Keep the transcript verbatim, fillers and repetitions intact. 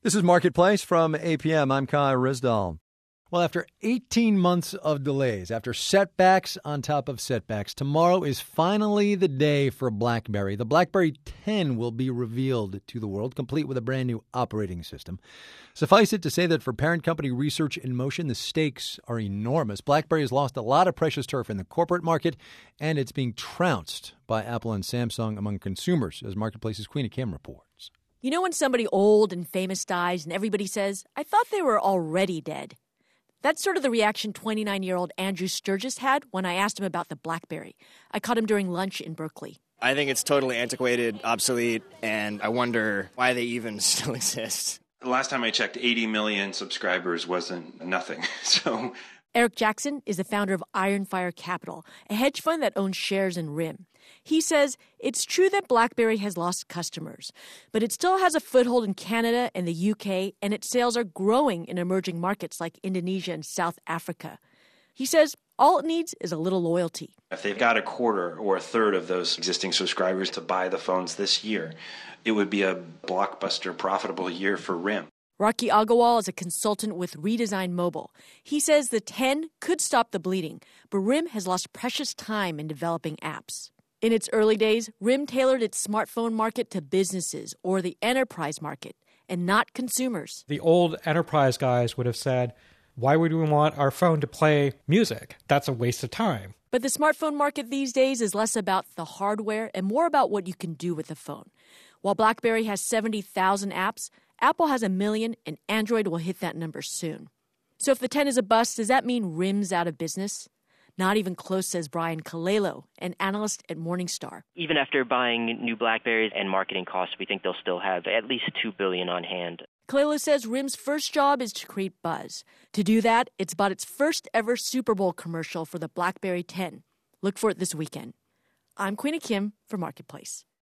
This is Marketplace from A P M. I'm Kai Rizdal. Well, after eighteen months of delays, after setbacks on top of setbacks, tomorrow is finally the day for BlackBerry. The BlackBerry ten will be revealed to the world, complete with a brand new operating system. Suffice it to say that for parent company Research in Motion, the stakes are enormous. BlackBerry has lost a lot of precious turf in the corporate market, and it's being trounced by Apple and Samsung among consumers, as Marketplace's Queena Kim reports. You know when somebody old and famous dies and everybody says, I thought they were already dead? That's sort of the reaction twenty-nine-year-old Andrew Sturgis had when I asked him about the BlackBerry. I caught him during lunch in Berkeley. I think it's totally antiquated, obsolete, and I wonder why they even still exist. The last time I checked, eighty million subscribers wasn't nothing. So Eric Jackson is the founder of Ironfire Capital, a hedge fund that owns shares in RIM. He says it's true that BlackBerry has lost customers, but it still has a foothold in Canada and the U K, and its sales are growing in emerging markets like Indonesia and South Africa. He says all it needs is a little loyalty. If they've got a quarter or a third of those existing subscribers to buy the phones this year, it would be a blockbuster profitable year for RIM. Rocky Agarwal is a consultant with Redesign Mobile. He says the ten could stop the bleeding, but RIM has lost precious time in developing apps. In its early days, RIM tailored its smartphone market to businesses or the enterprise market, and not consumers. The old enterprise guys would have said, why would we want our phone to play music? That's a waste of time. But the smartphone market these days is less about the hardware and more about what you can do with the phone. While BlackBerry has seventy thousand apps, Apple has a million, and Android will hit that number soon. So if the ten is a bust, does that mean RIM's out of business? Not even close, says Brian Colello, an analyst at Morningstar. Even after buying new BlackBerries and marketing costs, we think they'll still have at least two billion dollars on hand. Colello says RIM's first job is to create buzz. To do that, it's bought its first ever Super Bowl commercial for the BlackBerry ten. Look for it this weekend. I'm Queena Kim for Marketplace.